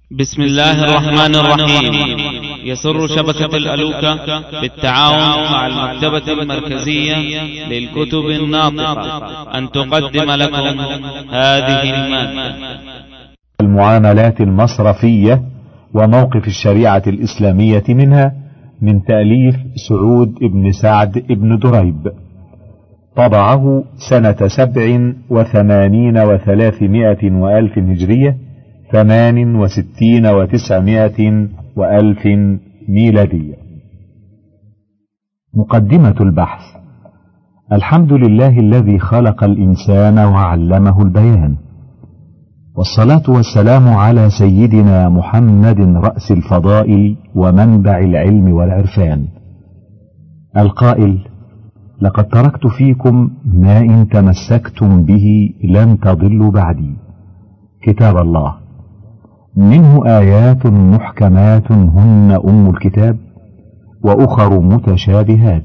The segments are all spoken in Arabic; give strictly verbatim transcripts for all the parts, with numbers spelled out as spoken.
بسم الله الرحمن الرحيم. يسر شبكة الألوكة بالتعاون مع المكتبة المركزية للكتب الناطقة أن تقدم لكم هذه المادة. المعاملات المصرفية وموقف الشريعة الإسلامية منها، من تأليف سعود بن سعد بن دريب، طبعه سنة سبع وثمانين وثلاثمائة وألف هجرية، ثمان وستين وتسعمائة وألف ميلادية. مقدمة البحث. الحمد لله الذي خلق الإنسان وعلمه البيان، والصلاة والسلام على سيدنا محمد رأس الفضائل ومنبع العلم والعرفان، القائل: لقد تركت فيكم ما إن تمسكتم به لن تضلوا بعدي، كتاب الله، منه آيات محكمات هن أم الكتاب وأخر متشابهات،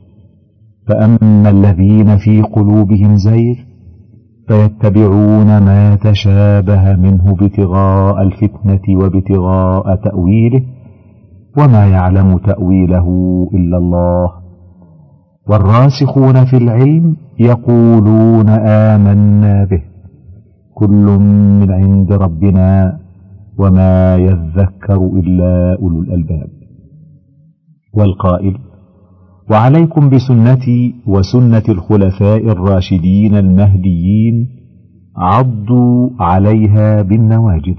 فأما الذين في قلوبهم زيغ فيتبعون ما تشابه منه ابتغاء الفتنة وابتغاء تأويله وما يعلم تأويله إلا الله، والراسخون في العلم يقولون آمنا به كل من عند ربنا وما يذكر إلا أولو الألباب، والقائل: وعليكم بسنتي وسنة الخلفاء الراشدين المهديين عضوا عليها بالنواجذ،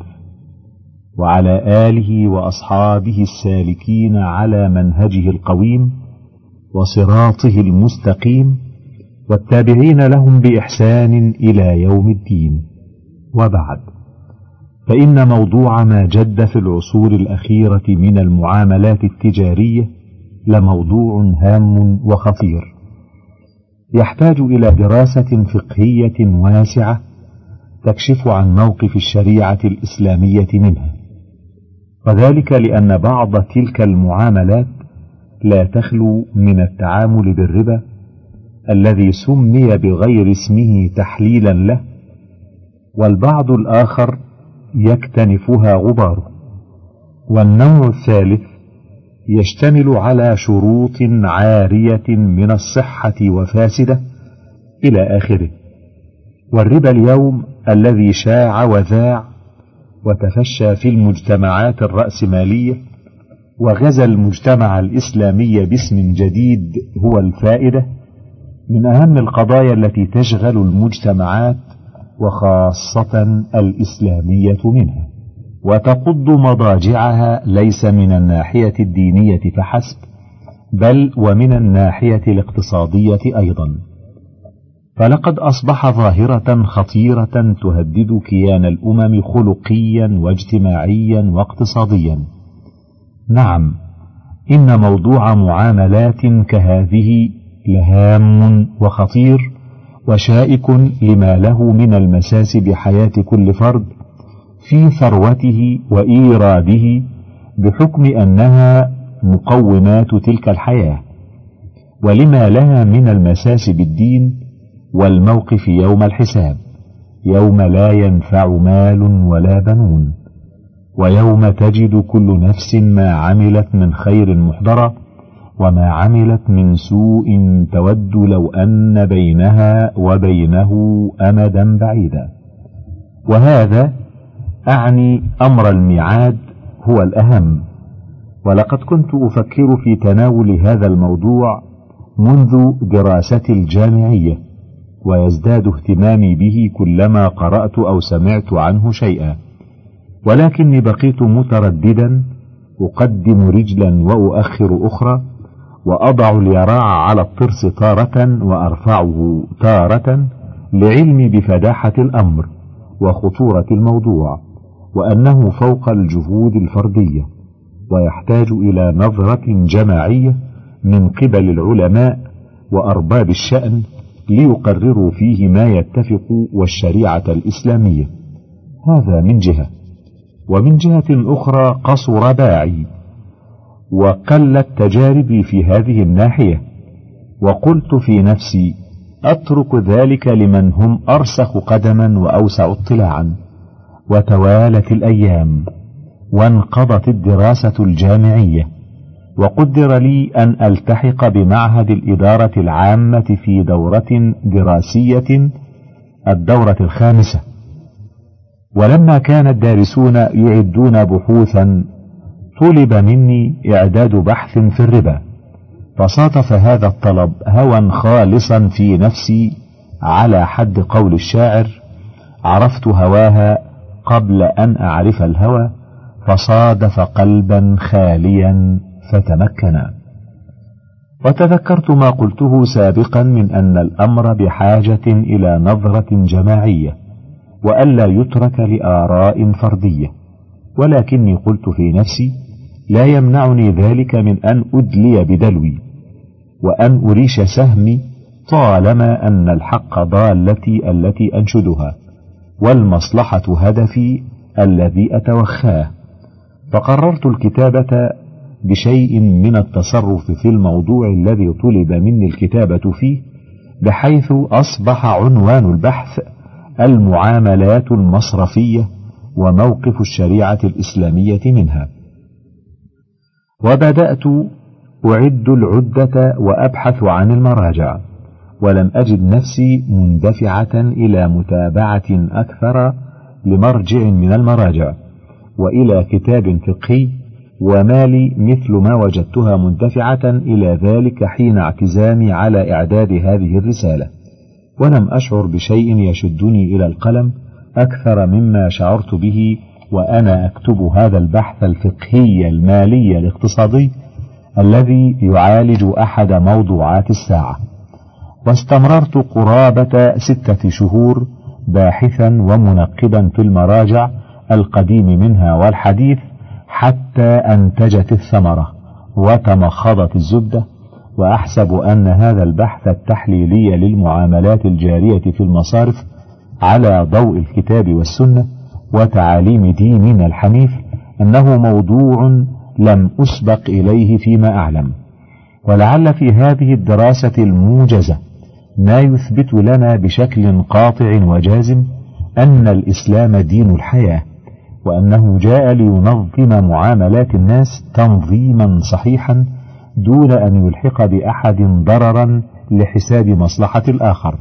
وعلى آله وأصحابه السالكين على منهجه القويم وصراطه المستقيم، والتابعين لهم بإحسان إلى يوم الدين. وبعد، فإن موضوع ما جد في العصور الأخيرة من المعاملات التجارية لموضوع هام وخطير، يحتاج إلى دراسة فقهية واسعة تكشف عن موقف الشريعة الإسلامية منها، وذلك لأن بعض تلك المعاملات لا تخلو من التعامل بالربا الذي سمي بغير اسمه تحليلا له، والبعض الآخر يكتنفها غباره، والنوع الثالث يشتمل على شروط عارية من الصحة وفاسدة إلى آخره. والربا اليوم الذي شاع وذاع وتفشى في المجتمعات الرأسمالية وغزا المجتمع الإسلامي باسم جديد هو الفائدة، من أهم القضايا التي تشغل المجتمعات وخاصة الإسلامية منها، وتقض مضاجعها ليس من الناحية الدينية فحسب، بل ومن الناحية الاقتصادية أيضا، فلقد أصبح ظاهرة خطيرة تهدد كيان الأمم خلقيا واجتماعيا واقتصاديا. نعم، إن موضوع معاملات كهذه لهام وخطير وشائك لما له من المساس بحياة كل فرد في ثروته وإيراده، بحكم أنها مقومات تلك الحياة، ولما لها من المساس بالدين والموقف يوم الحساب، يوم لا ينفع مال ولا بنون، ويوم تجد كل نفس ما عملت من خير محضرة وما عملت من سوء تود لو أن بينها وبينه أمدا بعيدا. وهذا أعني أمر الميعاد هو الأهم، ولقد كنت أفكر في تناول هذا الموضوع منذ دراستي الجامعية، ويزداد اهتمامي به كلما قرأت أو سمعت عنه شيئا، ولكني بقيت مترددا، أقدم رجلا وأؤخر أخرى، وأضع اليراع على الطرس تارة وأرفعه تارة، لعلمي بفداحة الأمر وخطورة الموضوع، وأنه فوق الجهود الفردية، ويحتاج إلى نظرة جماعية من قبل العلماء وأرباب الشأن ليقرروا فيه ما يتفق والشريعة الإسلامية. هذا من جهة، ومن جهة أخرى قصر باعي وقلت تجاربي في هذه الناحية، وقلت في نفسي: أترك ذلك لمن هم أرسخ قدما وأوسع اطلاعا. وتوالت الأيام، وانقضت الدراسة الجامعية، وقدر لي أن ألتحق بمعهد الإدارة العامة في دورة دراسية الدورة الخامسة. ولما كان الدارسون يعدون بحوثا طلب مني إعداد بحث في الربا، فصادف هذا الطلب هوى خالصا في نفسي على حد قول الشاعر: عرفت هواها قبل أن أعرف الهوى، فصادف قلبا خاليا فتمكنا. وتذكرت ما قلته سابقا من أن الأمر بحاجة إلى نظرة جماعية، وألا يترك لآراء فردية، ولكني قلت في نفسي: لا يمنعني ذلك من أن أدلي بدلوي وأن أريش سهمي، طالما أن الحق ضالتي التي أنشدها، والمصلحة هدفي الذي أتوخاه. فقررت الكتابة بشيء من التصرف في الموضوع الذي طلب مني الكتابة فيه، بحيث أصبح عنوان البحث: المعاملات المصرفية وموقف الشريعة الإسلامية منها. وبدأت أعد العدة وأبحث عن المراجع، ولم أجد نفسي مندفعة إلى متابعة أكثر لمرجع من المراجع وإلى كتاب فقهي، وما لي مثل ما وجدتها مندفعة إلى ذلك حين اعتزامي على إعداد هذه الرسالة. ولم أشعر بشيء يشدني إلى القلم أكثر مما شعرت به وأنا أكتب هذا البحث الفقهي المالي الاقتصادي الذي يعالج أحد موضوعات الساعة. واستمررت قرابة ستة شهور باحثا ومنقبا في المراجع القديم منها والحديث، حتى أنتجت الثمرة وتمخضت الزبدة. وأحسب أن هذا البحث التحليلي للمعاملات الجارية في المصارف على ضوء الكتاب والسنة وتعاليم ديننا الحنيف أنه موضوع لم أسبق إليه فيما أعلم. ولعل في هذه الدراسة الموجزة ما يثبت لنا بشكل قاطع وجازم أن الإسلام دين الحياة، وأنه جاء لينظم معاملات الناس تنظيما صحيحا دون أن يلحق بأحد ضررا لحساب مصلحة الآخر.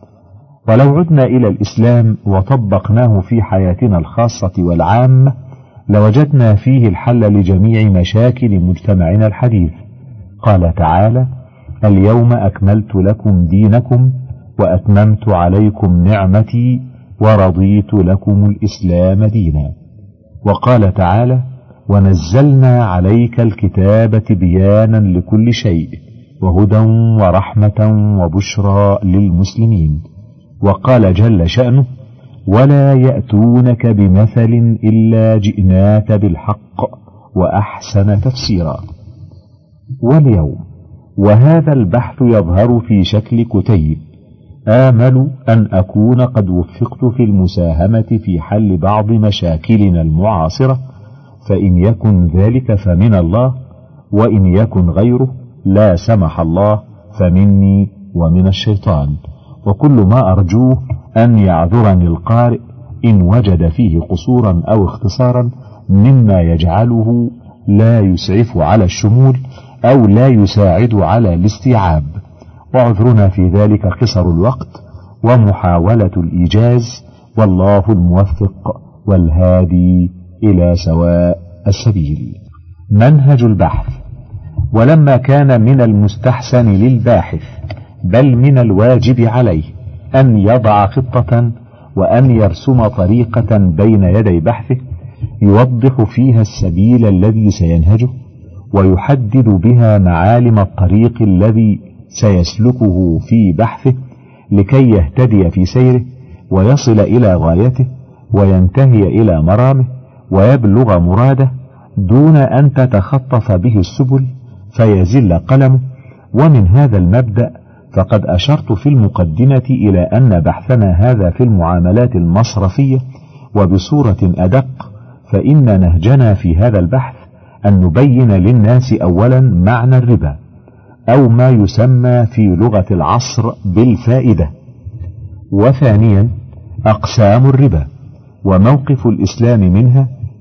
ولو عدنا إلى الإسلام وطبقناه في حياتنا الخاصة والعامة لوجدنا فيه الحل لجميع مشاكل مجتمعنا الحديث. قال تعالى: اليوم أكملت لكم دينكم وأتممت عليكم نعمتي ورضيت لكم الإسلام دينا. وقال تعالى: ونزلنا عليك الكتاب تبيانا لكل شيء وهدى ورحمة وبشرى للمسلمين. وقال جل شأنه: ولا يأتونك بمثل إلا جئناك بالحق وأحسن تفسيرا. واليوم وهذا البحث يظهر في شكل كتيب، آمل أن أكون قد وفقت في المساهمة في حل بعض مشاكلنا المعاصرة، فإن يكن ذلك فمن الله، وإن يكن غيره لا سمح الله فمني ومن الشيطان. وكل ما أرجوه أن يعذرني القارئ إن وجد فيه قصورا أو اختصارا مما يجعله لا يسعف على الشمول أو لا يساعد على الاستيعاب، وعذرنا في ذلك قصر الوقت ومحاولة الإيجاز، والله الموفق والهادي إلى سواء السبيل. منهج البحث. ولما كان من المستحسن للباحث بل من الواجب عليه أن يضع خطة وأن يرسم طريقة بين يدي بحثه يوضح فيها السبيل الذي سينهجه ويحدد بها معالم الطريق الذي سيسلكه في بحثه لكي يهتدي في سيره ويصل إلى غايته وينتهي إلى مرامه ويبلغ مراده دون أن تتخطف به السبل فيزل قلمه. ومن هذا المبدأ فقد أشرت في المقدمة إلى أن بحثنا هذا في المعاملات المصرفية، وبصورة أدق فإن نهجنا في هذا البحث أن نبين للناس أولا معنى الربا أو ما يسمى في لغة العصر بالفائدة، وثانيا أقسام الربا وموقف الإسلام منها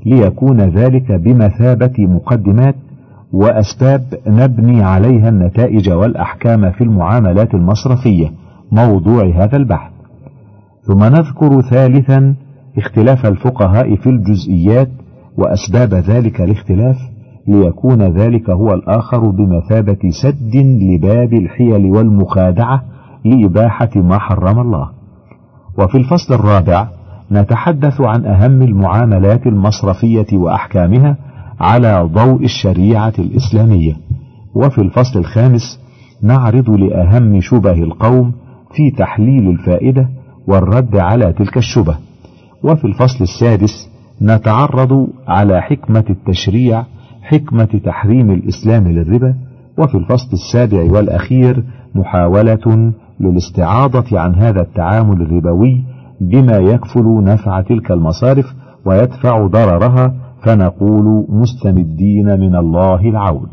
ليكون ذلك بمثابة مقدمات وأسباب نبني عليها النتائج والأحكام في المعاملات المصرفية موضوع هذا البحث. ثم نذكر ثالثا اختلاف الفقهاء في الجزئيات وأسباب ذلك الاختلاف، ليكون ذلك هو الآخر بمثابة سد لباب الحيل والمخادعة لإباحة ما حرم الله. وفي الفصل الرابع نتحدث عن أهم المعاملات المصرفية وأحكامها على ضوء الشريعة الإسلامية. وفي الفصل الخامس نعرض لأهم شبه القوم في تحليل الفائدة والرد على تلك الشبه. وفي الفصل السادس نتعرض على حكمة التشريع، حكمة تحريم الإسلام للربا. وفي الفصل السابع والأخير محاولة للاستعاضة عن هذا التعامل الربوي بما يكفل نفع تلك المصارف ويدفع ضررها، فنقول مستمدين من الله العون.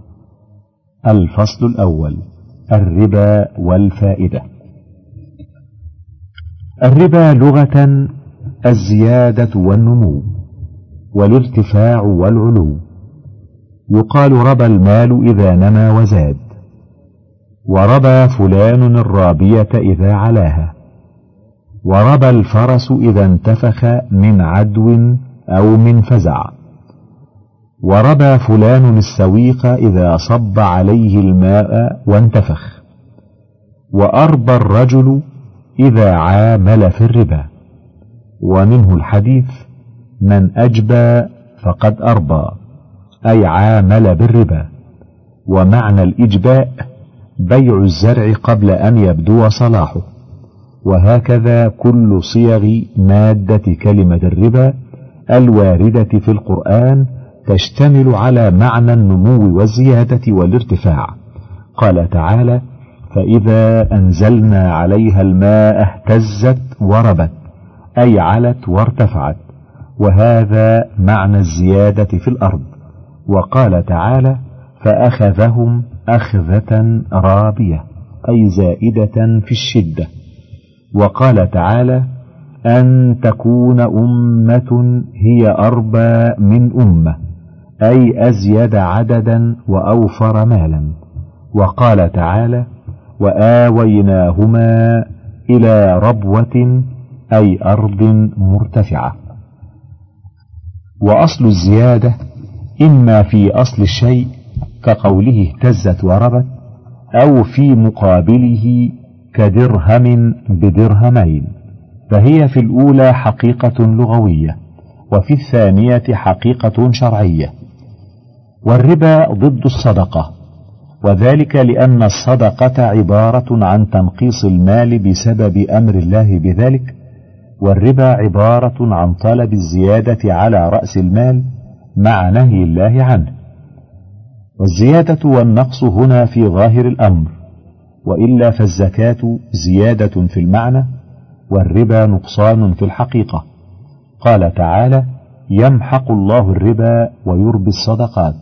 الفصل الأول: الربا والفائدة. الربا لغة الزيادة والنمو والارتفاع والعلو. يقال ربى المال إذا نما وزاد، وربى فلان الرابية إذا علاها، وربى الفرس إذا انتفخ من عدو أو من فزع، وربى فلان السويق إذا صب عليه الماء وانتفخ، وأربى الرجل إذا عامل في الربا. ومنه الحديث: من أجبى فقد أربى، أي عامل بالربا. ومعنى الإجباء بيع الزرع قبل أن يبدو صلاحه. وهكذا كل صيغ مادة كلمة الربا الواردة في القرآن تشتمل على معنى النمو والزيادة والارتفاع. قال تعالى: فإذا أنزلنا عليها الماء اهتزت وربت، أي علت وارتفعت، وهذا معنى الزيادة في الأرض. وقال تعالى: فأخذهم أخذة رابية، أي زائدة في الشدة. وقال تعالى: أن تكون أمة هي أربى من أمة، أي أزيد عددا وأوفر مالا. وقال تعالى: وآويناهما إلى ربوة، أي أرض مرتفعة. وأصل الزيادة إما في أصل الشيء كقوله اهتزت وربت، أو في مقابله كدرهم بدرهمين، فهي في الأولى حقيقة لغوية، وفي الثانية حقيقة شرعية. والربا ضد الصدقة، وذلك لأن الصدقة عبارة عن تنقيص المال بسبب أمر الله بذلك، والربا عبارة عن طلب الزيادة على رأس المال مع نهي الله عنه. والزيادة والنقص هنا في ظاهر الأمر، وإلا فالزكاة زيادة في المعنى، والربا نقصان في الحقيقة. قال تعالى: يمحق الله الربا ويربي الصدقات.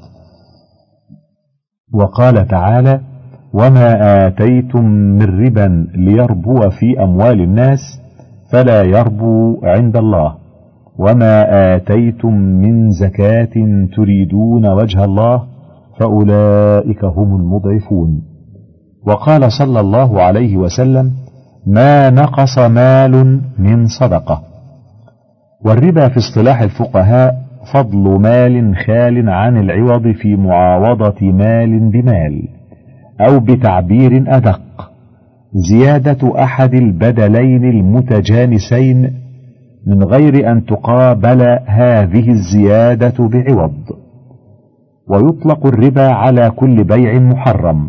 وقال تعالى: وما آتيتم من ربا ليربو في أموال الناس فلا يربو عند الله، وما آتيتم من زكاة تريدون وجه الله فأولئك هم المضعفون. وقال صلى الله عليه وسلم: ما نقص مال من صدقة. والربا في اصطلاح الفقهاء فضل مال خال عن العوض في معاوضة مال بمال، أو بتعبير أدق زيادة أحد البدلين المتجانسين من غير أن تقابل هذه الزيادة بعوض. ويطلق الربا على كل بيع محرم.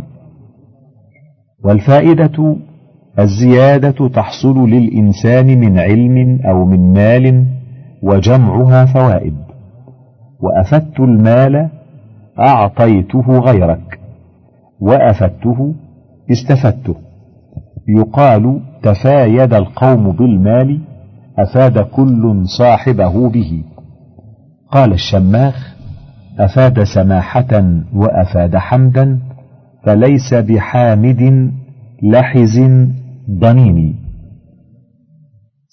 والفائدة الزيادة تحصل للإنسان من علم أو من مال، وجمعها فوائد. وأفدت المال أعطيته غيرك، وأفدته استفدته. يقال تفايد القوم بالمال، أفاد كل صاحبه به. قال الشماخ: أفاد سماحة وأفاد حمدا، فليس بحامد لحز ضنين.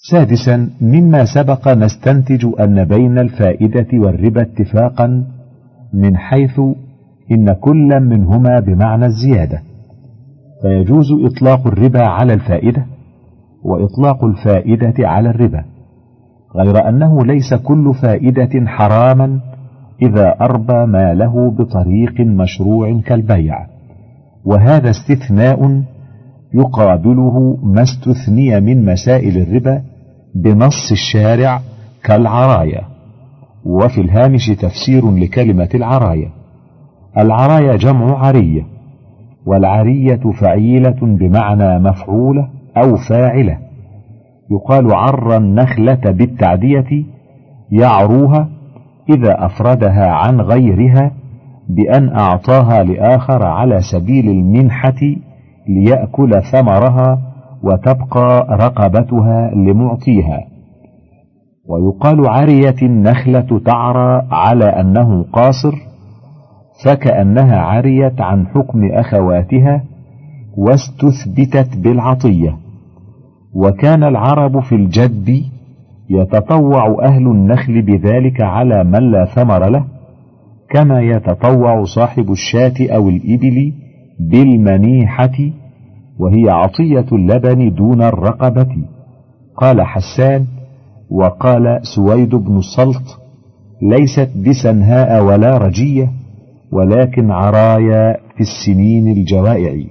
سادسا، مما سبق نستنتج أن بين الفائدة والربا اتفاقا من حيث إن كل منهما بمعنى الزيادة، فيجوز إطلاق الربا على الفائدة وإطلاق الفائدة على الربا، غير أنه ليس كل فائدة حراما إذا أربى ماله بطريق مشروع كالبيع، وهذا استثناء يقابله ما استثني من مسائل الربا بنص الشارع كالعرايا. وفي الهامش تفسير لكلمة العرايا: العرايا جمع عرية، والعرية فعيلة بمعنى مفعولة أو فاعلة، يقال عر النخلة بالتعدية يعروها إذا أفردها عن غيرها بأن أعطاها لآخر على سبيل المنحة ليأكل ثمرها وتبقى رقبتها لمعطيها. ويقال عريت النخلة تعرى على أنه قاصر، فكأنها عريت عن حكم أخواتها واستثبتت بالعطية. وكان العرب في الجد يتطوع أهل النخل بذلك على من لا ثمر له، كما يتطوع صاحب الشاة أو الإبل بالمنيحة، وهي عطية اللبن دون الرقبة. قال حسان: وقال سويد بن الصلت: ليست بسنهاء ولا رجية، ولكن عرايا في السنين الجوائع.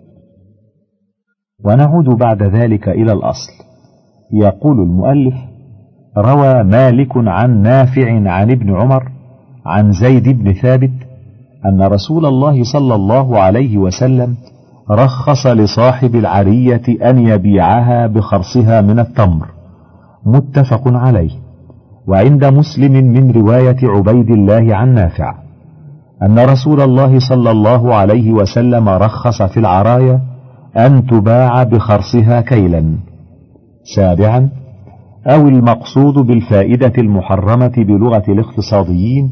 ونعود بعد ذلك إلى الأصل. يقول المؤلف: روى مالك عن نافع عن ابن عمر عن زيد بن ثابت أن رسول الله صلى الله عليه وسلم رخص لصاحب العرية أن يبيعها بخرصها من التمر، متفق عليه. وعند مسلم من رواية عبيد الله عن نافع أن رسول الله صلى الله عليه وسلم رخص في العرايا أن تباع بخرصها كيلا. سابعا، أو المقصود بالفائدة المحرمة بلغة الاقتصاديين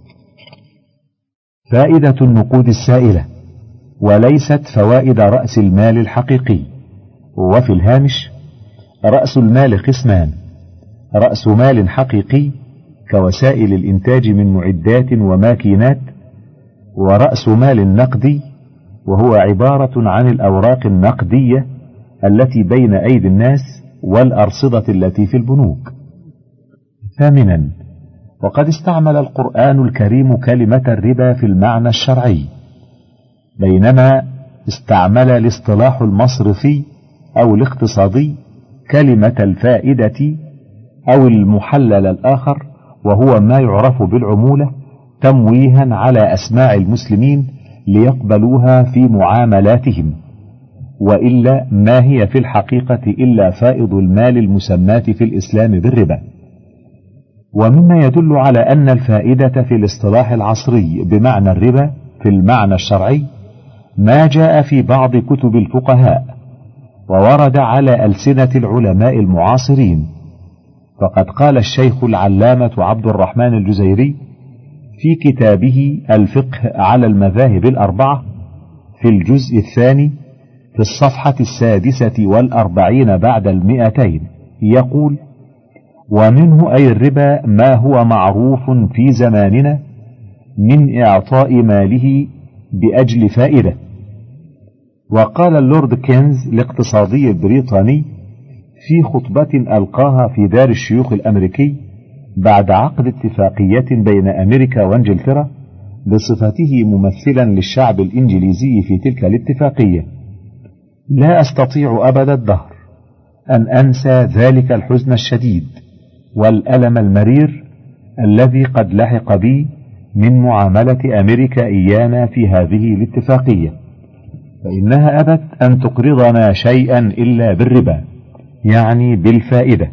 فائدة النقود السائلة، وليست فوائد رأس المال الحقيقي. وفي الهامش: رأس المال قسمان: رأس مال حقيقي كوسائل الإنتاج من معدات وماكينات، ورأس مال نقدي وهو عبارة عن الأوراق النقدية التي بين أيدي الناس والأرصدة التي في البنوك. ثامنا، وقد استعمل القرآن الكريم كلمة الربا في المعنى الشرعي، بينما استعمل الاصطلاح المصرفي أو الاقتصادي كلمة الفائدة أو المحلل الآخر، وهو ما يعرف بالعمولة، تمويها على أسماع المسلمين ليقبلوها في معاملاتهم، وإلا ما هي في الحقيقة إلا فائض المال المسماة في الإسلام بالربا. ومما يدل على أن الفائدة في الاصطلاح العصري بمعنى الربا في المعنى الشرعي ما جاء في بعض كتب الفقهاء وورد على ألسنة العلماء المعاصرين. فقد قال الشيخ العلامة عبد الرحمن الجزيري في كتابه الفقه على المذاهب الأربعة في الجزء الثاني في الصفحة السادسة والأربعين بعد المئتين، يقول: ومنه أي الربا ما هو معروف في زماننا من إعطاء ماله بأجل فائدة. وقال اللورد كينز الاقتصادي البريطاني في خطبة ألقاها في دار الشيوخ الأمريكي بعد عقد اتفاقية بين أمريكا وانجلترا بصفته ممثلا للشعب الإنجليزي في تلك الاتفاقية: لا أستطيع أبد الدهر أن أنسى ذلك الحزن الشديد والألم المرير الذي قد لحق بي من معاملة أمريكا إيانا في هذه الاتفاقية، فإنها أبت أن تقرضنا شيئا إلا بالربا، يعني بالفائدة.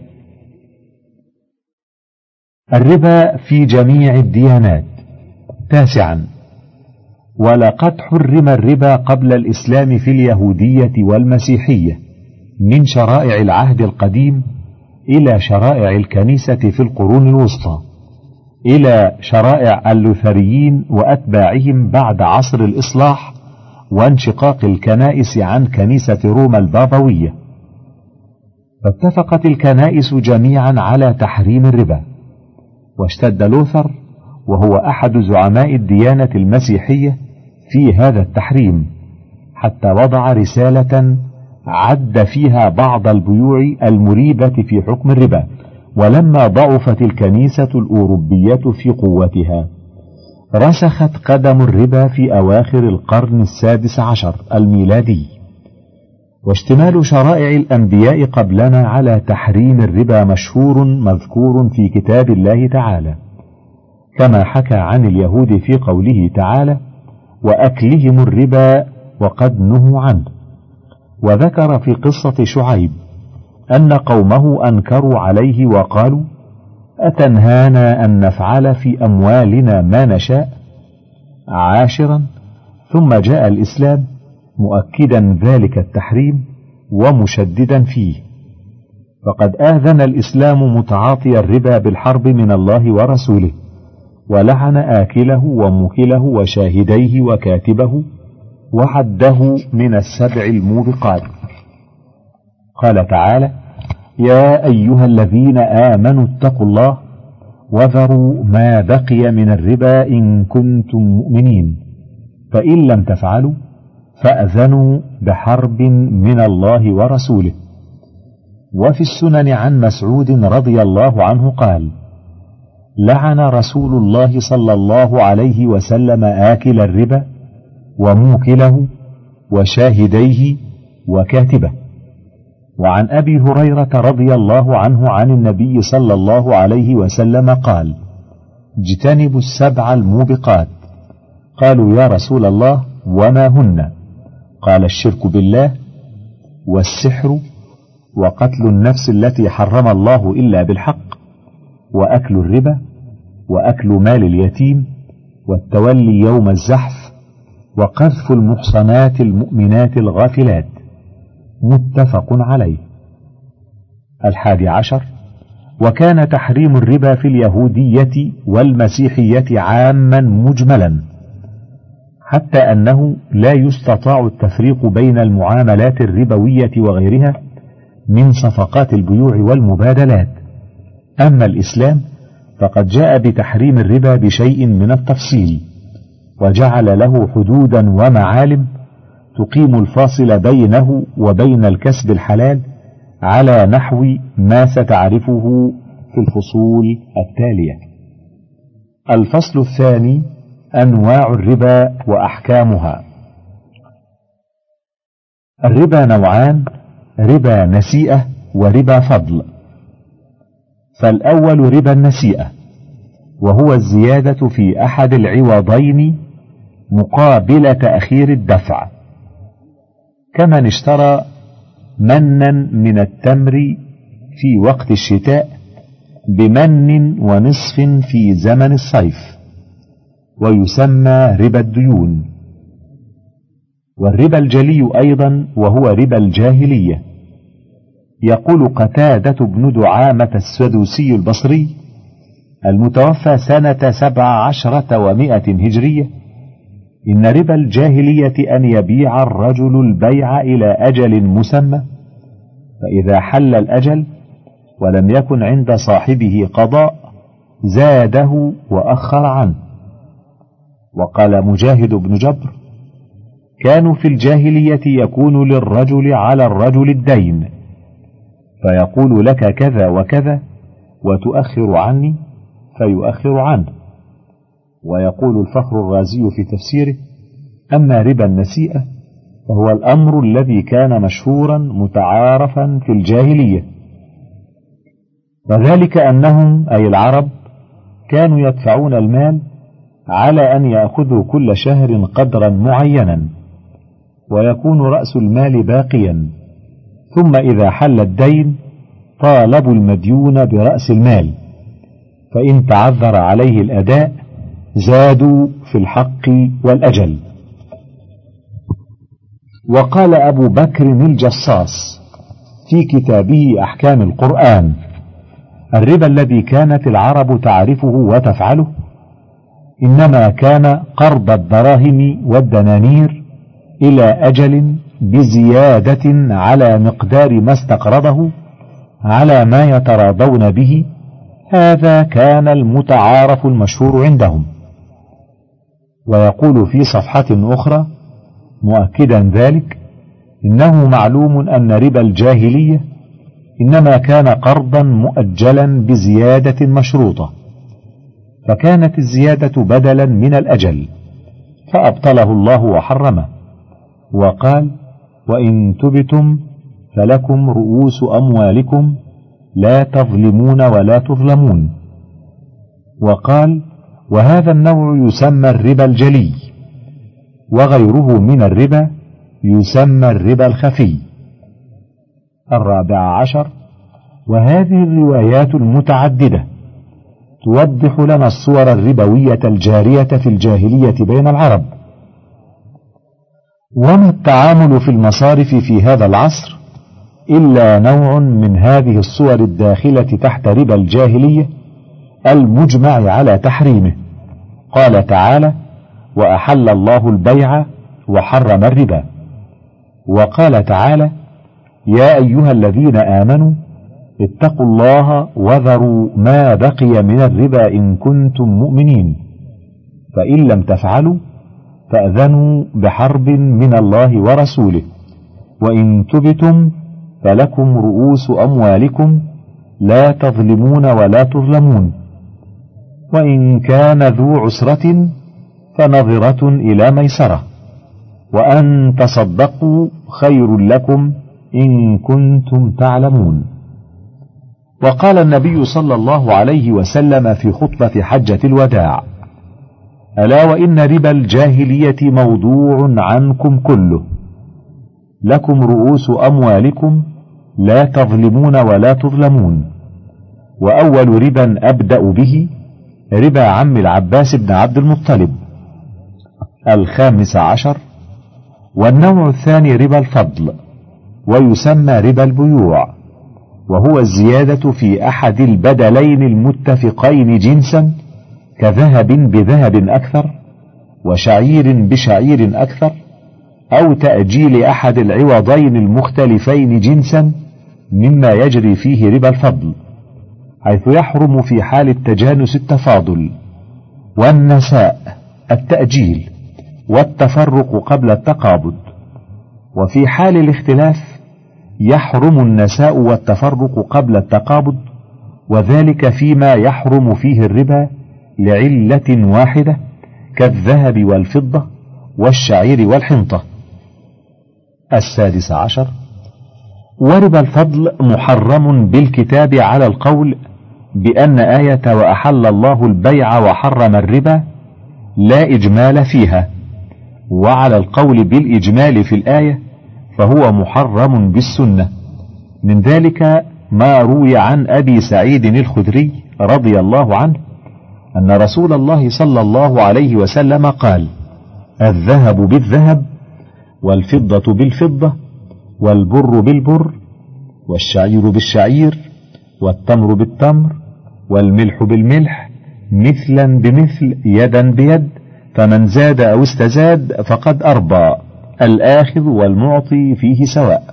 الربا في جميع الديانات. تاسعا، ولقد حرم الربا قبل الإسلام في اليهودية والمسيحية من شرائع العهد القديم إلى شرائع الكنيسة في القرون الوسطى، إلى شرائع اللوثريين وأتباعهم بعد عصر الإصلاح وانشقاق الكنائس عن كنيسة روما البابوية. فاتفقت الكنائس جميعا على تحريم الربا، واشتد لوثر وهو أحد زعماء الديانة المسيحية في هذا التحريم، حتى وضع رسالة عد فيها بعض البيوع المريبة في حكم الربا. ولما ضعفت الكنيسة الأوروبية في قوتها رسخت قدم الربا في أواخر القرن السادس عشر الميلادي، واشتمال شرائع الأنبياء قبلنا على تحريم الربا مشهور مذكور في كتاب الله تعالى، كما حكى عن اليهود في قوله تعالى: وأكلهم الربا وقد نهوا عنه. وذكر في قصة شعيب أن قومه أنكروا عليه وقالوا: أتنهانا أن نفعل في أموالنا ما نشاء؟ عاشرا، ثم جاء الإسلام مؤكدا ذلك التحريم ومشددا فيه، فقد آذن الإسلام متعاطي الربا بالحرب من الله ورسوله، ولعن آكله وموكله وشاهديه وكاتبه، وعده من السبع الموبقات. قال تعالى: يا أيها الذين آمنوا اتقوا الله وذروا ما بقي من الربا إن كنتم مؤمنين، فإن لم تفعلوا فأذنوا بحرب من الله ورسوله. وفي السنن عن مسعود رضي الله عنه قال: لعن رسول الله صلى الله عليه وسلم آكل الربا وموكله وشاهديه وكاتبه. وعن أبي هريرة رضي الله عنه عن النبي صلى الله عليه وسلم قال: اجتنبوا السبع الموبقات. قالوا: يا رسول الله وما هن؟ قال: الشرك بالله، والسحر، وقتل النفس التي حرم الله إلا بالحق، وأكل الربا، وأكل مال اليتيم، والتولي يوم الزحف، وقذف المحصنات المؤمنات الغافلات. متفق عليه. الحادي عشر: وكان تحريم الربا في اليهودية والمسيحية عاما مجملا، حتى أنه لا يستطاع التفريق بين المعاملات الربوية وغيرها من صفقات البيوع والمبادلات. أما الإسلام فقد جاء بتحريم الربا بشيء من التفصيل، وجعل له حدودا ومعالم تقيم الفاصل بينه وبين الكسب الحلال على نحو ما ستعرفه في الفصول التالية. الفصل الثاني: أنواع الربا وأحكامها. الربا نوعان: ربا نسيئة وربا فضل. فالأول ربا النسيئة، وهو الزيادة في أحد العوضين مقابل تأخير الدفع، كمن اشترى منا من التمر في وقت الشتاء بمن ونصف في زمن الصيف، ويسمى ربا الديون. والربا الجلي أيضا وهو ربا الجاهلية. يقول قتادة بن دعامة السدوسي البصري المتوفى سنة سبع عشرة ومائة هجرية: إن ربا الجاهلية أن يبيع الرجل البيع إلى أجل مسمى، فإذا حل الأجل ولم يكن عند صاحبه قضاء زاده وأخر عنه. وقال مجاهد بن جبر: كانوا في الجاهلية يكون للرجل على الرجل الدين، فيقول لك كذا وكذا وتؤخر عني فيؤخر عنه. ويقول الفخر الرازي في تفسيره: أما ربا النسيئة فهو الأمر الذي كان مشهورا متعارفا في الجاهلية، وذلك أنهم أي العرب كانوا يدفعون المال على أن يأخذوا كل شهر قدرا معينا، ويكون رأس المال باقيا، ثم إذا حل الدين طالبوا المديون برأس المال، فإن تعذر عليه الأداء زادوا في الحق والأجل. وقال أبو بكر الجصاص في كتابه أحكام القرآن: الربا الذي كانت العرب تعرفه وتفعله إنما كان قرض الدراهم والدنانير إلى أجل بزيادة على مقدار ما استقرضه على ما يتراضون به، هذا كان المتعارف المشهور عندهم. ويقول في صفحة أخرى مؤكدا ذلك: إنه معلوم أن ربا الجاهلية إنما كان قرضا مؤجلا بزيادة مشروطة، فكانت الزيادة بدلا من الأجل، فأبطله الله وحرمه، وقال: وإن تبتم فلكم رؤوس أموالكم لا تظلمون ولا تظلمون. وقال: وهذا النوع يسمى الربا الجلي، وغيره من الربا يسمى الربا الخفي. الرابع عشر: وهذه الروايات المتعددة توضح لنا الصور الربوية الجارية في الجاهلية بين العرب. وما التعامل في المصارف في هذا العصر إلا نوع من هذه الصور الداخلة تحت ربا الجاهلية المجمع على تحريمه. قال تعالى: وأحل الله البيع وحرم الربا. وقال تعالى: يا أيها الذين آمنوا اتقوا الله وذروا ما بقي من الربا إن كنتم مؤمنين، فإن لم تفعلوا فأذنوا بحرب من الله ورسوله، وإن تبتم فلكم رؤوس أموالكم لا تظلمون ولا تظلمون، وإن كان ذو عسرة فنظرة إلى ميسرة، وأن تصدقوا خير لكم إن كنتم تعلمون. وقال النبي صلى الله عليه وسلم في خطبة حجة الوداع: ألا وإن ربا الجاهلية موضوع عنكم كله، لكم رؤوس أموالكم لا تظلمون ولا تظلمون. وأول ربا أبدأ به ربا عم العباس بن عبد المطلب. الخامس عشر: والنوع الثاني ربا الفضل، ويسمى ربا البيوع، وهو الزيادة في أحد البدلين المتفقين جنسا، كذهب بذهب أكثر، وشعير بشعير أكثر، أو تأجيل أحد العوضين المختلفين جنسا، مما يجري فيه ربا الفضل، حيث يحرم في حال التجانس التفاضل، والنساء التأجيل، والتفرق قبل التقابض. وفي حال الاختلاف يحرم النساء والتفرق قبل التقابض، وذلك فيما يحرم فيه الربا لعلة واحدة، كالذهب والفضة والشعير والحنطة. السادس عشر: وربا الفضل محرم بالكتاب على القول بأن آية وأحل الله البيع وحرم الربا لا إجمال فيها، وعلى القول بالإجمال في الآية فهو محرم بالسنة. من ذلك ما روي عن أبي سعيد الخدري رضي الله عنه أن رسول الله صلى الله عليه وسلم قال: الذهب بالذهب، والفضة بالفضة، والبر بالبر، والشعير بالشعير، والتمر بالتمر، والملح بالملح، مثلا بمثل، يدا بيد، فمن زاد أو استزاد فقد أربى، الآخذ والمعطي فيه سواء.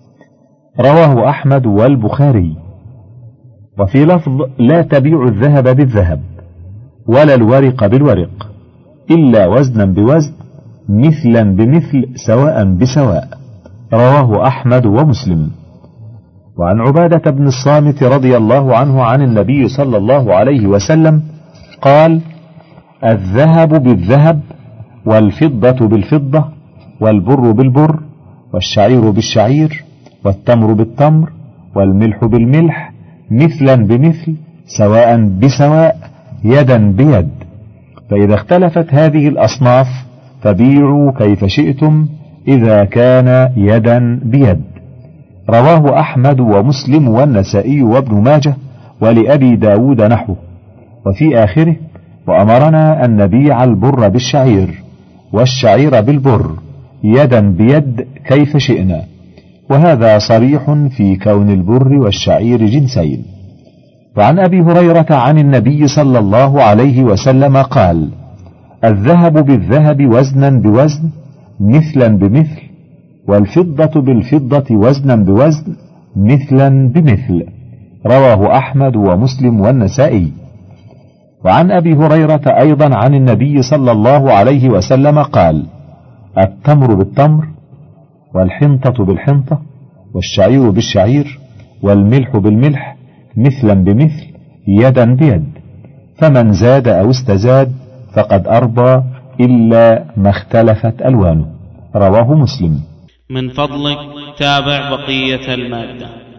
رواه أحمد والبخاري. وفي لفظ: لا تبيع الذهب بالذهب ولا الورق بالورق إلا وزنا بوزن، مثلا بمثل، سواء بسواء. رواه أحمد ومسلم. وعن عبادة بن الصامت رضي الله عنه عن النبي صلى الله عليه وسلم قال: الذهب بالذهب، والفضة بالفضة، والبر بالبر، والشعير بالشعير، والتمر بالتمر، والملح بالملح، مثلا بمثل، سواء بسواء، يدا بيد. فإذا اختلفت هذه الأصناف فبيعوا كيف شئتم إذا كان يدا بيد. رواه أحمد ومسلم والنسائي وابن ماجه ولأبي داود نحوه. وفي آخره: وأمرنا أن نبيع البر بالشعير والشعير بالبر يدا بيد كيف شئنا. وهذا صريح في كون البر والشعير جنسين. وعن أبي هريرة عن النبي صلى الله عليه وسلم قال: الذهب بالذهب وزنا بوزن، مثلا بمثل، والفضة بالفضة وزنا بوزن، مثلا بمثل. رواه أحمد ومسلم والنسائي. وعن أبي هريرة أيضا عن النبي صلى الله عليه وسلم قال: التمر بالتمر، والحنطة بالحنطة، والشعير بالشعير، والملح بالملح، مثلا بمثل، يدا بيد، فمن زاد أو استزاد فقد أرضى إلا ما اختلفت ألوانه. رواه مسلم. من فضلك تابع بقية المادة.